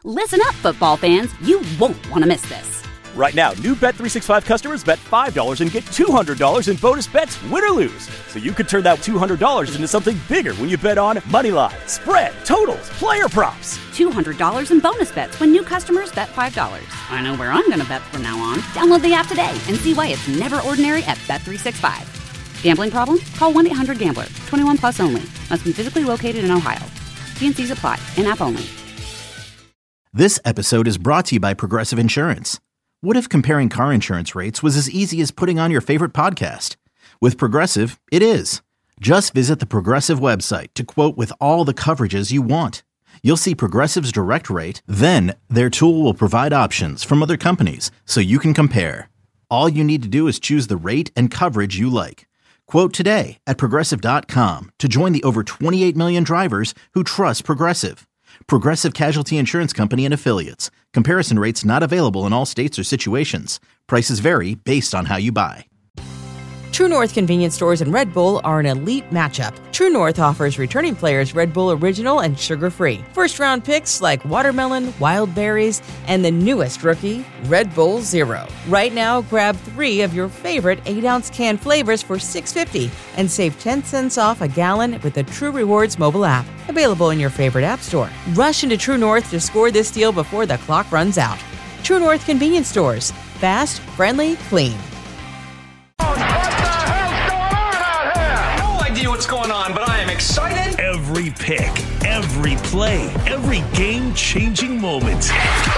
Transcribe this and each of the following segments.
Listen up, football fans. You won't want to miss this. Right now, new Bet365 customers bet $5 and get $200 in bonus bets, win or lose. So you could turn that $200 into something bigger when you bet on money line, spread, totals, player props. $200 in bonus bets when new customers bet $5. I know where I'm going to bet from now on. Download the app today and see why it's never ordinary at Bet365. Gambling problem? Call 1-800-GAMBLER. 21 plus only. Must be physically located in Ohio. T&Cs apply. In-app only. This episode is brought to you by Progressive Insurance. What if comparing car insurance rates was as easy as putting on your favorite podcast? With Progressive, it is. Just visit the Progressive website to quote with all the coverages you want. You'll see Progressive's direct rate, then their tool will provide options from other companies so you can compare. All you need to do is choose the rate and coverage you like. Quote today at Progressive.com to join the over 28 million drivers who trust Progressive. Progressive Casualty Insurance Company and Affiliates. Comparison rates not available in all states or situations. Prices vary based on how you buy. True North convenience stores and Red Bull are an elite matchup. True North offers returning players Red Bull Original and sugar-free. First-round picks like watermelon, wild berries, and the newest rookie, Red Bull Zero. Right now, grab 3 of your favorite 8-ounce can flavors for $6.50 and save 10 cents off a gallon with the True Rewards mobile app. Available in your favorite app store. Rush into True North to score this deal before the clock runs out. True North convenience stores. Fast, friendly, clean. What's going on, but I am excited. Every pick, every play, every game-changing moment.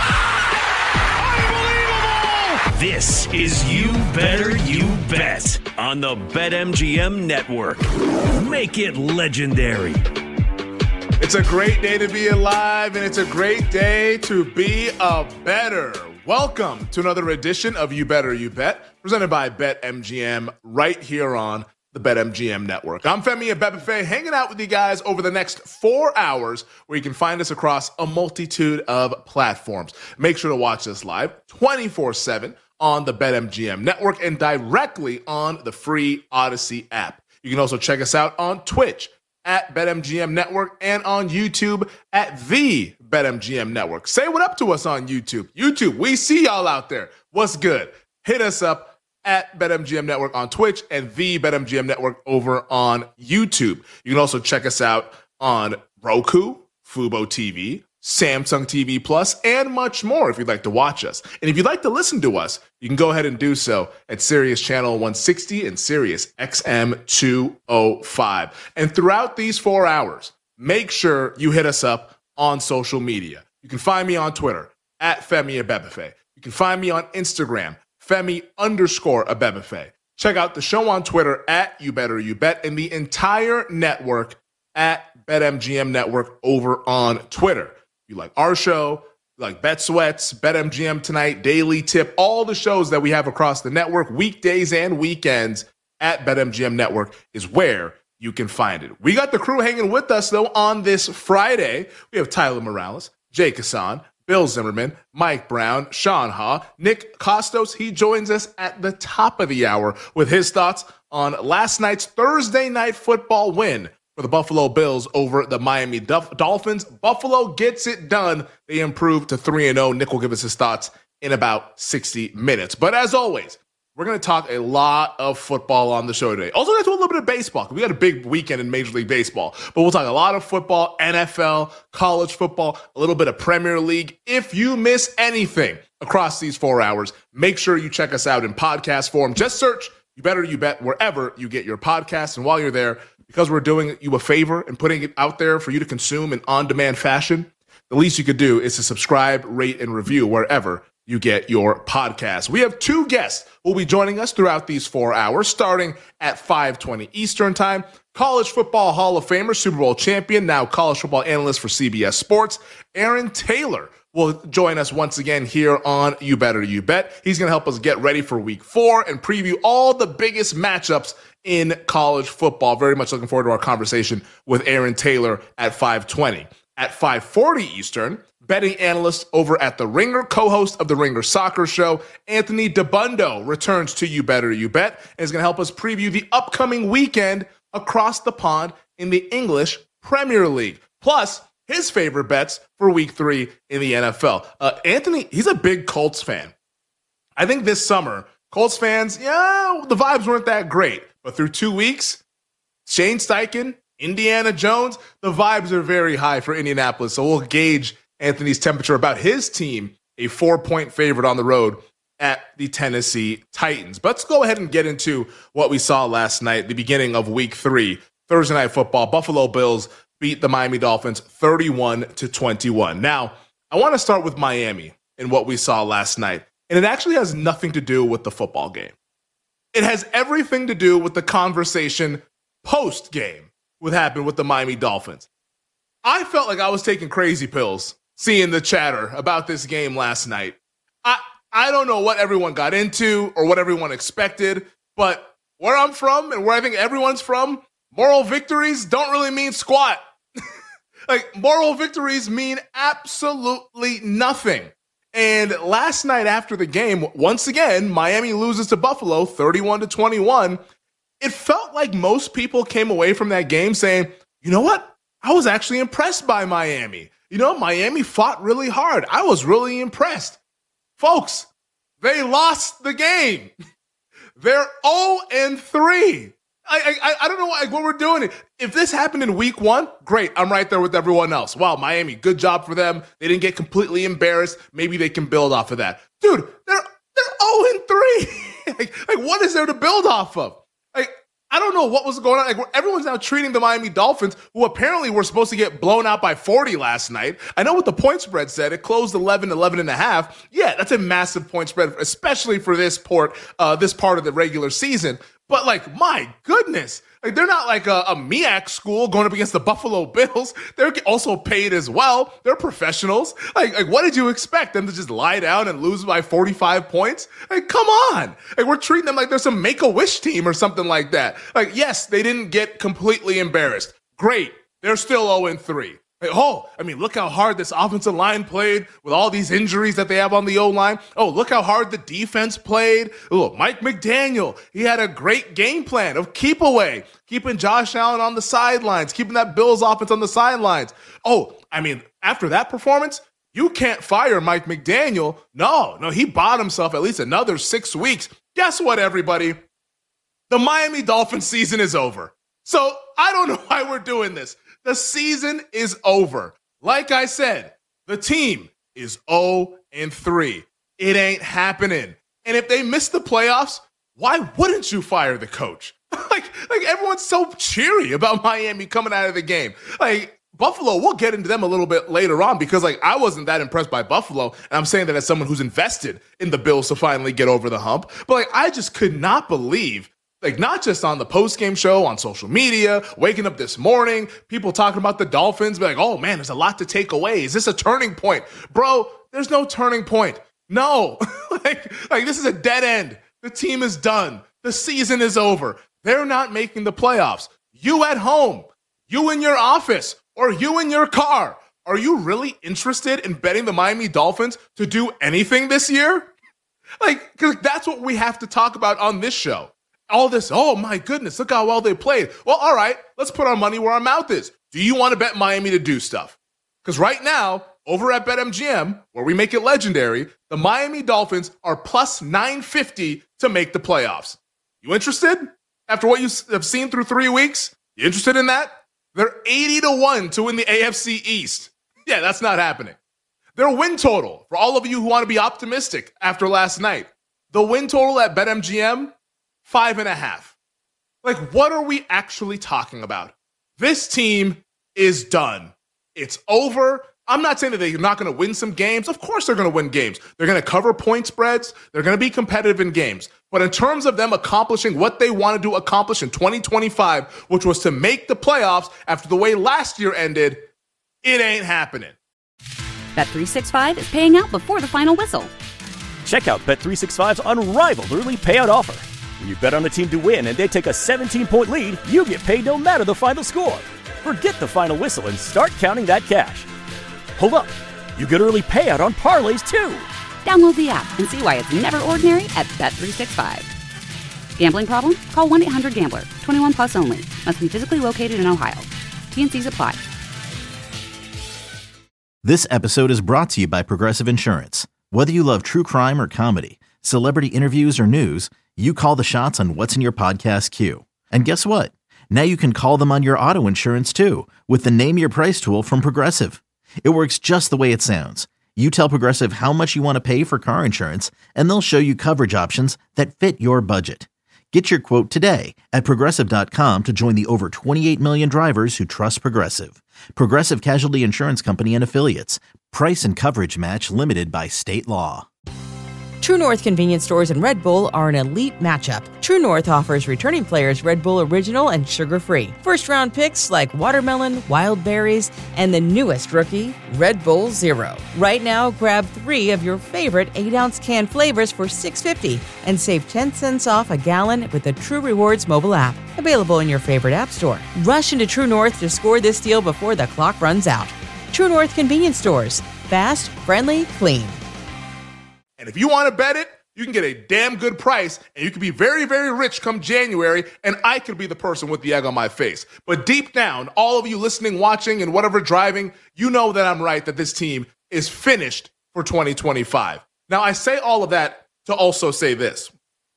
Unbelievable! This is You Better You Bet on the BetMGM Network. Make it legendary. It's a great day to be alive, and it's a great day to be a better. Welcome to another edition of You Better You Bet, presented by BetMGM right here on the BetMGM Network. I'm Femi Abebefe, hanging out with you guys over the next 4 hours, where you can find us across a multitude of platforms. Make sure to watch us live 24/7 on the BetMGM Network and directly on the free Odyssey app. You can also check us out on Twitch at BetMGM Network and on YouTube at the BetMGM Network. Say what up to us on YouTube. YouTube, we see y'all out there. What's good? Hit us up at BetMGM Network on Twitch and the BetMGM Network over on YouTube. You can also check us out on Roku, Fubo TV, Samsung TV Plus, and much more if you'd like to watch us. And if you'd like to listen to us, you can go ahead and do so at Sirius Channel 160 and Sirius XM 205. And throughout these 4 hours, make sure you hit us up on social media. You can find me on Twitter at Femi Abebefe. You can find me on Instagram, Femi_Abebefe. Check out the show on Twitter at You Better You Bet and the entire network at BetMGM Network over on Twitter. If you like our show, you like Bet Sweats, BetMGM Tonight, Daily Tip, all the shows that we have across the network, weekdays and weekends at BetMGM Network is where you can find it. We got the crew hanging with us, though, on this Friday. We have Tyler Morales, Jake Hassan, Bill Zimmerman, Mike Brown, Sean Ha, Nick Costos. He joins us at the top of the hour with his thoughts on last night's Thursday night football win for the Buffalo Bills over the Miami Dolphins. Buffalo gets it done. They improved to 3-0. Nick will give us his thoughts in about 60 minutes. But as always, we're going to talk a lot of football on the show today. Also, going to do a little bit of baseball. We got a big weekend in Major League Baseball. But we'll talk a lot of football, NFL, college football, a little bit of Premier League. If you miss anything across these 4 hours, make sure you check us out in podcast form. Just search You Better You Bet wherever you get your podcasts. And while you're there, because we're doing you a favor and putting it out there for you to consume in on-demand fashion, the least you could do is to subscribe, rate, and review wherever you get your podcast. We have 2 guests who will be joining us throughout these 4 hours, starting at 5:20 Eastern Time. College Football Hall of Famer, Super Bowl champion, now college football analyst for CBS Sports, Aaron Taylor will join us once again here on You Better You Bet. He's going to help us get ready for Week 4 and preview all the biggest matchups in college football. Very much looking forward to our conversation with Aaron Taylor at 5:20. At 5:40 Eastern, betting analyst over at The Ringer, co-host of The Ringer Soccer Show, Anthony Dabbundo returns to You Better You Bet and is going to help us preview the upcoming weekend across the pond in the English Premier League. Plus, his favorite bets for week 3 in the NFL. Anthony, he's a big Colts fan. I think this summer, Colts fans, the vibes weren't that great. But through 2 weeks, Shane Steichen, Indiana Jones, the vibes are very high for Indianapolis. So we'll gauge Anthony's temperature about his team, a 4-point favorite on the road at the Tennessee Titans. But let's go ahead and get into what we saw last night, the beginning of week 3, Thursday Night Football. Buffalo Bills beat the Miami Dolphins 31-21. Now, I want to start with Miami and what we saw last night. And it actually has nothing to do with the football game. It has everything to do with the conversation post-game what happened with the Miami Dolphins. I felt like I was taking crazy pills seeing the chatter about this game last night. I don't know what everyone got into or what everyone expected, but where I'm from and where I think everyone's from, moral victories don't really mean squat. Like, moral victories mean absolutely nothing. And last night after the game, once again, Miami loses to Buffalo 31-21. It felt like most people came away from that game saying, you know what? I was actually impressed by Miami. Miami fought really hard. I was really impressed. Folks, they lost the game. They're 0-3. I don't know what we're doing. If this happened in week 1, great. I'm right there with everyone else. Wow, Miami, good job for them. They didn't get completely embarrassed. Maybe they can build off of that. Dude, they're 0-3. like, what is there to build off of? I don't know what was going on. Everyone's now treating the Miami Dolphins, who apparently were supposed to get blown out by 40 last night. I know what the point spread said. It closed 11.5. Yeah, that's a massive point spread, especially for this part of the regular season. But my goodness, they're not like a MEAC school going up against the Buffalo Bills. They're also paid as well. They're professionals. What did you expect them to just lie down and lose by 45 points? Come on. We're treating them like they're some Make-A-Wish team or something like that. Yes, they didn't get completely embarrassed. Great. They're still 0-3. Look how hard this offensive line played with all these injuries that they have on the O-line. Oh, look how hard the defense played. Oh, Mike McDaniel, he had a great game plan of keep away, keeping Josh Allen on the sidelines, keeping that Bills offense on the sidelines. After that performance, you can't fire Mike McDaniel. No, he bought himself at least another 6 weeks. Guess what, everybody? The Miami Dolphins season is over. So I don't know why we're doing this. The season is over. Like I said, the team is 0-3. It ain't happening. And if they miss the playoffs, why wouldn't you fire the coach? Everyone's so cheery about Miami coming out of the game. Buffalo, we'll get into them a little bit later on because I wasn't that impressed by Buffalo. And I'm saying that as someone who's invested in the Bills to finally get over the hump. But I just could not believe, not just on the post-game show, on social media, waking up this morning, people talking about the Dolphins, oh man, there's a lot to take away. Is this a turning point? Bro, there's no turning point. No, this is a dead end. The team is done. The season is over. They're not making the playoffs. You at home, you in your office, or you in your car, are you really interested in betting the Miami Dolphins to do anything this year? Because that's what we have to talk about on this show. All this, oh my goodness, look how well they played. Well, all right, let's put our money where our mouth is. Do you want to bet Miami to do stuff? Because right now, over at BetMGM, where we make it legendary, the Miami Dolphins are plus 950 to make the playoffs. You interested? After what you have seen through 3 weeks, you interested in that? They're 80-1 to win the AFC East. Yeah, that's not happening. Their win total, for all of you who want to be optimistic after last night, the win total at BetMGM, 5.5. What are we actually talking about? This team is done. It's over. I'm not saying that they're not going to win some games. Of course they're going to win games. They're going to cover point spreads. They're going to be competitive in games. But in terms of them accomplishing what they wanted to accomplish in 2025, which was to make the playoffs after the way last year ended, it ain't happening. Bet365 is paying out before the final whistle. Check out Bet365's unrivaled early payout offer. When you bet on a team to win and they take a 17-point lead, you get paid no matter the final score. Forget the final whistle and start counting that cash. Hold up. You get early payout on parlays, too. Download the app and see why it's never ordinary at Bet365. Gambling problem? Call 1-800-GAMBLER. 21 plus only. Must be physically located in Ohio. T&Cs apply. This episode is brought to you by Progressive Insurance. Whether you love true crime or comedy, celebrity interviews or news, you call the shots on what's in your podcast queue. And guess what? Now you can call them on your auto insurance too with the Name Your Price tool from Progressive. It works just the way it sounds. You tell Progressive how much you want to pay for car insurance, and they'll show you coverage options that fit your budget. Get your quote today at Progressive.com to join the over 28 million drivers who trust Progressive. Progressive Casualty Insurance Company and Affiliates. Price and coverage match limited by state law. True North convenience stores and Red Bull are an elite matchup. True North offers returning players Red Bull Original and sugar-free. First-round picks like watermelon, wild berries, and the newest rookie, Red Bull Zero. Right now, grab 3 of your favorite 8-ounce can flavors for $6.50 and save 10 cents off a gallon with the True Rewards mobile app. Available in your favorite app store. Rush into True North to score this deal before the clock runs out. True North convenience stores. Fast, friendly, clean. And if you want to bet it, you can get a damn good price, and you can be very, very rich come January, and I could be the person with the egg on my face. But deep down, all of you listening, watching, and whatever driving, you know that I'm right, that this team is finished for 2025. Now, I say all of that to also say this.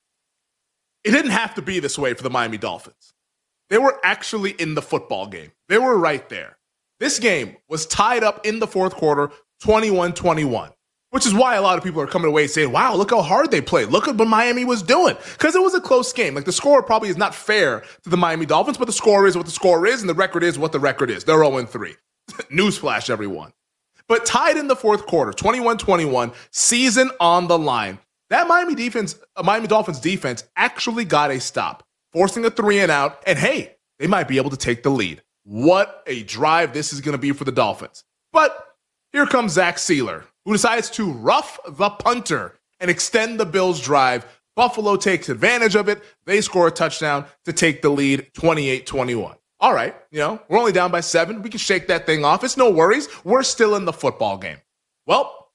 It didn't have to be this way for the Miami Dolphins. They were actually in the football game. They were right there. This game was tied up in the fourth quarter, 21-21. Which is why a lot of people are coming away saying, wow, look how hard they played. Look at what Miami was doing. Because it was a close game. Like, the score probably is not fair to the Miami Dolphins, but the score is what the score is, and the record is what the record is. They're 0-3. Newsflash, everyone. But tied in the fourth quarter, 21-21, season on the line. That Miami Dolphins defense actually got a stop, forcing a 3-and-out, and hey, they might be able to take the lead. What a drive this is going to be for the Dolphins. But here comes Zach Sealer, who decides to rough the punter and extend the Bills' drive. Buffalo takes advantage of it. They score a touchdown to take the lead, 28-21. All right, we're only down by 7. We can shake that thing off. It's no worries. We're still in the football game. Well,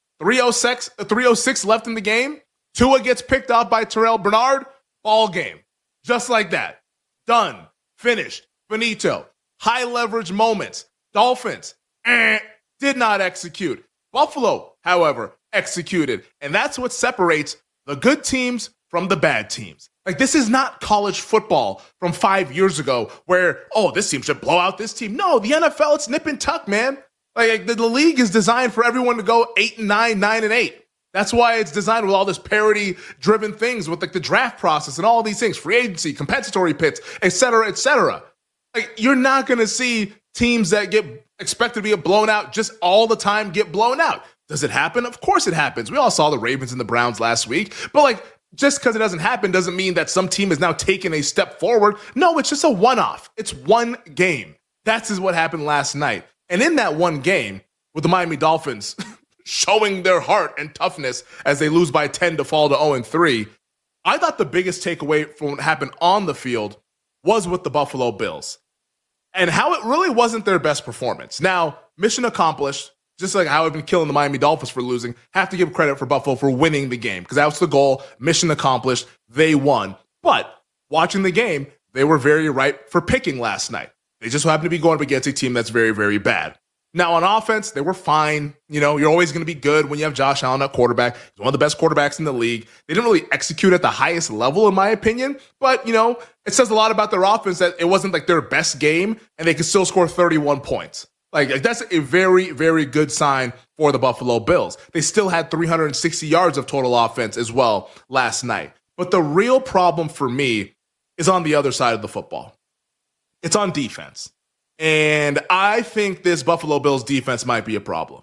3:06 left in the game. Tua gets picked off by Terrell Bernard. Ball game. Just like that. Done. Finished. Finito. High leverage moments. Dolphins. Did not execute. Buffalo, however, executed. And that's what separates the good teams from the bad teams. Like, this is not college football from 5 years ago where, this team should blow out this team. No, the NFL, it's nip and tuck, man. Like, the league is designed for everyone to go 8-9, 9-8. That's why it's designed with all this parity-driven things with, like, the draft process and all these things, free agency, compensatory pits, et cetera, et cetera. Like, you're not going to see teams that get expected to be blown out just all the time get blown out. Does it happen? Of course it happens. We all saw the Ravens and the Browns last week. But, just because it doesn't happen doesn't mean that some team is now taking a step forward. No, it's just a one-off. It's one game. That's what happened last night. And in that one game, with the Miami Dolphins showing their heart and toughness as they lose by 10 to fall to 0-3, I thought the biggest takeaway from what happened on the field was with the Buffalo Bills and how it really wasn't their best performance. Now, mission accomplished, just like how I've been killing the Miami Dolphins for losing, have to give credit for Buffalo for winning the game because that was the goal. Mission accomplished. They won. But watching the game, they were very ripe for picking last night. They just happened to be going up against a team that's very, very bad. Now, on offense, they were fine. You're always going to be good when you have Josh Allen at quarterback. He's one of the best quarterbacks in the league. They didn't really execute at the highest level, in my opinion. But, it says a lot about their offense that it wasn't like their best game, and they could still score 31 points. Like, that's a very, very good sign for the Buffalo Bills. They still had 360 yards of total offense as well last night. But the real problem for me is on the other side of the football. It's on defense. And I think this Buffalo Bills defense might be a problem.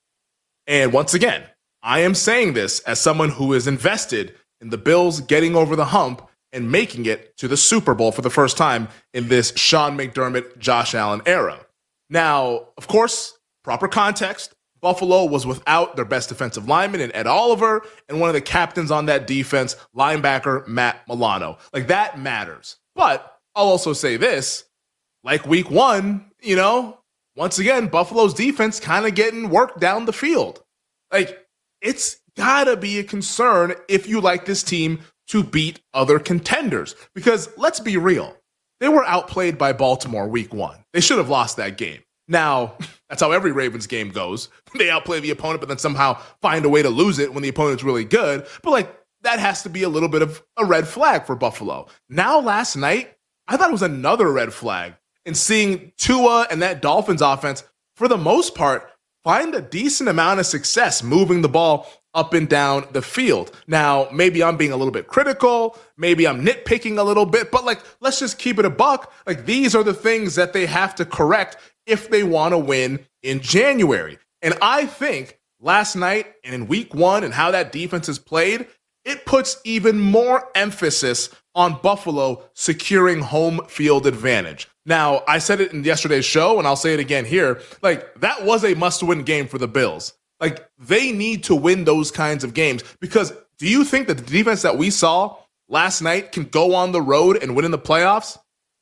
And once again, I am saying this as someone who is invested in the Bills getting over the hump and making it to the Super Bowl for the first time in this Sean McDermott, Josh Allen era. Now, of course, proper context, Buffalo was without their best defensive lineman in Ed Oliver and one of the captains on that defense, linebacker Matt Milano. Like, that matters. But I'll also say this, like week 1, once again, Buffalo's defense kind of getting work down the field. Like, it's got to be a concern if you like this team to beat other contenders. Because let's be real, they were outplayed by Baltimore week 1. They should have lost that game. Now, that's how every Ravens game goes. They outplay the opponent, but then somehow find a way to lose it when the opponent's really good. But that has to be a little bit of a red flag for Buffalo. Now, last night, I thought it was another red flag in seeing Tua and that Dolphins offense, for the most part, find a decent amount of success moving the ball up and down the field. Now, maybe I'm being a little bit critical. Maybe I'm nitpicking a little bit, but let's just keep it a buck. These are the things that they have to correct if they want to win in January. And I think last night and in week one and how that defense is played, it puts even more emphasis on Buffalo securing home field advantage. Now, I said it in yesterday's show, and I'll say it again here. That was a must-win game for the Bills. They need to win those kinds of games, because do you think that the defense that we saw last night can go on the road and win in the playoffs?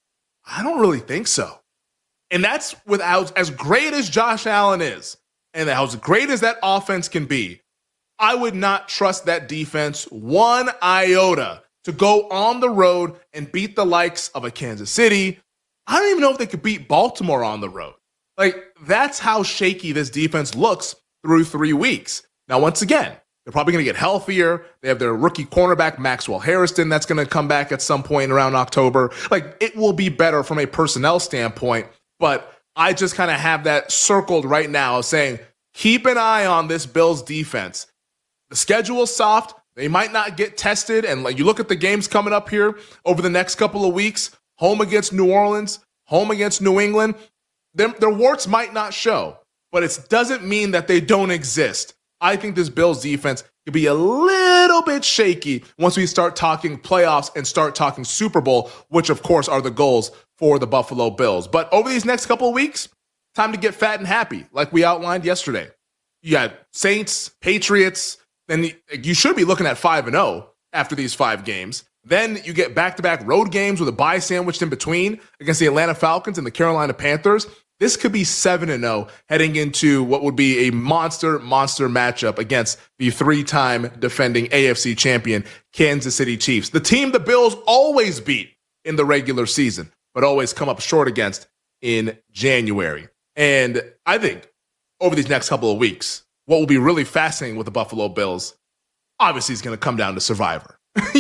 I don't really think so. And that's without, as great as Josh Allen is, and as great as that offense can be, I would not trust that defense one iota to go on the road and beat the likes of a Kansas City. I don't even know if they could beat Baltimore on the road. That's how shaky this defense looks through 3 weeks. Now, once again, they're probably going to get healthier. They have their rookie cornerback, Maxwell Harrison, that's going to come back at some point around October. It will be better from a personnel standpoint, but I just kind of have that circled right now saying, keep an eye on this Bills defense. The schedule's soft. They might not get tested. And you look at the games coming up here over the next couple of weeks, home against New Orleans, home against New England, their warts might not show, but it doesn't mean that they don't exist. I think this Bills defense could be a little bit shaky once we start talking playoffs and start talking Super Bowl, which of course are the goals for the Buffalo Bills. But over these next couple of weeks, time to get fat and happy, like we outlined yesterday. You got Saints, Patriots, then you should be looking at 5-0 after these 5 games. Then you get back-to-back road games with a bye sandwiched in between against the Atlanta Falcons and the Carolina Panthers. This could be 7-0 heading into what would be a monster matchup against the 3-time defending AFC champion Kansas City Chiefs, the team the Bills always beat in the regular season, but always come up short against in January. And I think over these next couple of weeks, what will be really fascinating with the Buffalo Bills, obviously, is going to come down to Survivor.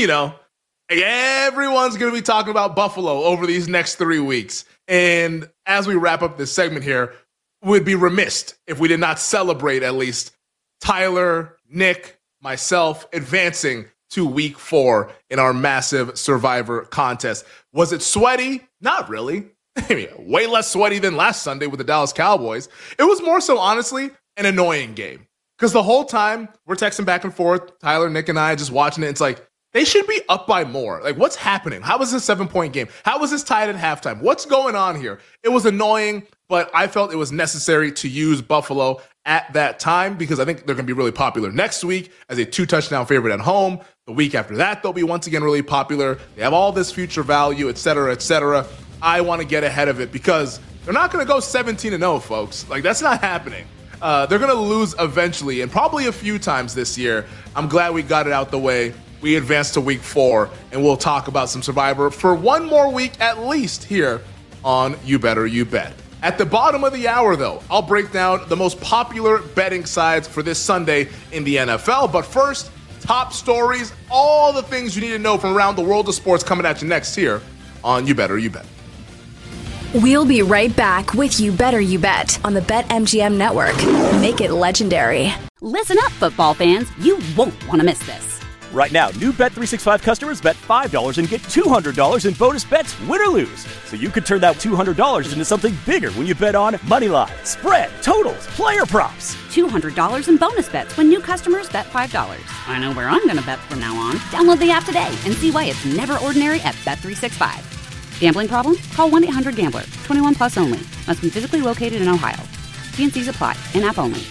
Everyone's going to be talking about Buffalo over these next 3 weeks. And as we wrap up this segment here, we'd be remiss if we did not celebrate at least Tyler, Nick, myself advancing to week 4 in our massive Survivor contest. Was it sweaty? Not really. Way less sweaty than last Sunday with the Dallas Cowboys. It was more so, honestly, an annoying game. Because the whole time we're texting back and forth, Tyler, Nick, and I just watching it. It's they should be up by more. What's happening? How was this 7-point game? How was this tied at halftime? What's going on here? It was annoying, but I felt it was necessary to use Buffalo at that time because I think they're going to be really popular next week as a 2-touchdown favorite at home. The week after that, they'll be once again really popular. They have all this future value, et cetera, et cetera. I want to get ahead of it because they're not going to go 17-0, folks. That's not happening. They're going to lose eventually and probably a few times this year. I'm glad we got it out the way. We advanced to week 4, and we'll talk about some Survivor for one more week at least here on You Better You Bet. At the bottom of the hour, though, I'll break down the most popular betting sides for this Sunday in the NFL. But first, top stories, all the things you need to know from around the world of sports coming at you next here on You Better You Bet. We'll be right back with You Better You Bet on the BetMGM Network. Make it legendary. Listen up, football fans. You won't want to miss this. Right now, new Bet365 customers bet $5 and get $200 in bonus bets, win or lose. So you could turn that $200 into something bigger when you bet on moneyline, spread, totals, player props. $200 in bonus bets when new customers bet $5. I know where I'm going to bet from now on. Download the app today and see why it's never ordinary at Bet365. Gambling problem? Call 1-800-GAMBLER. 21 plus only. Must be physically located in Ohio. T&Cs apply. In-app only.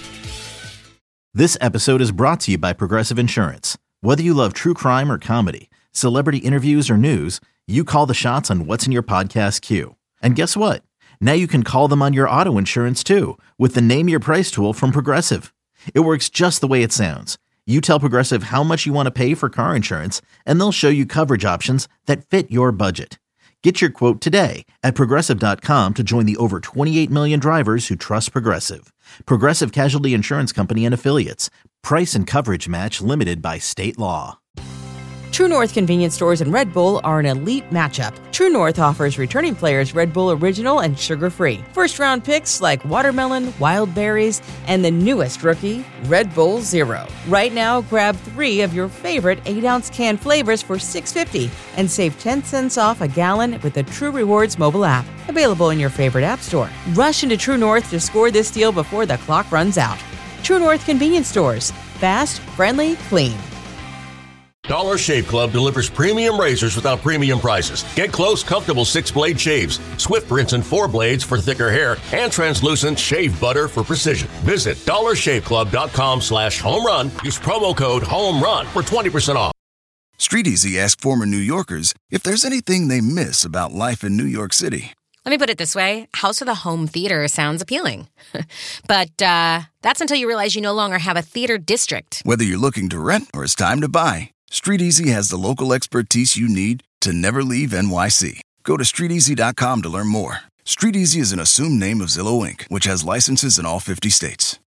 This episode is brought to you by Progressive Insurance. Whether you love true crime or comedy, celebrity interviews or news, you call the shots on what's in your podcast queue. And guess what? Now you can call them on your auto insurance too with the Name Your Price tool from Progressive. It works just the way it sounds. You tell Progressive how much you want to pay for car insurance, and they'll show you coverage options that fit your budget. Get your quote today at Progressive.com to join the over 28 million drivers who trust Progressive. Progressive Casualty Insurance Company and Affiliates. Price and coverage match limited by state law. True North convenience stores and Red Bull are an elite matchup. True North offers returning players Red Bull Original and sugar-free. First-round picks like watermelon, wild berries, and the newest rookie, Red Bull Zero. Right now, grab 3 of your favorite 8-ounce can flavors for $6.50 and save 10 cents off a gallon with the True Rewards mobile app. Available in your favorite app store. Rush into True North to score this deal before the clock runs out. True North convenience stores. Fast, friendly, clean. Dollar Shave Club delivers premium razors without premium prices. Get close, comfortable 6-blade shaves, swift rinse and 4 blades for thicker hair, and translucent shave butter for precision. Visit dollarshaveclub.com/home run. Use promo code HOMERUN for 20% off. Street Easy asked former New Yorkers if there's anything they miss about life in New York City. Let me put it this way. House with a home theater sounds appealing. But that's until you realize you no longer have a theater district. Whether you're looking to rent or it's time to buy, Street Easy has the local expertise you need to never leave NYC. Go to StreetEasy.com to learn more. Street Easy is an assumed name of Zillow Inc., which has licenses in all 50 states.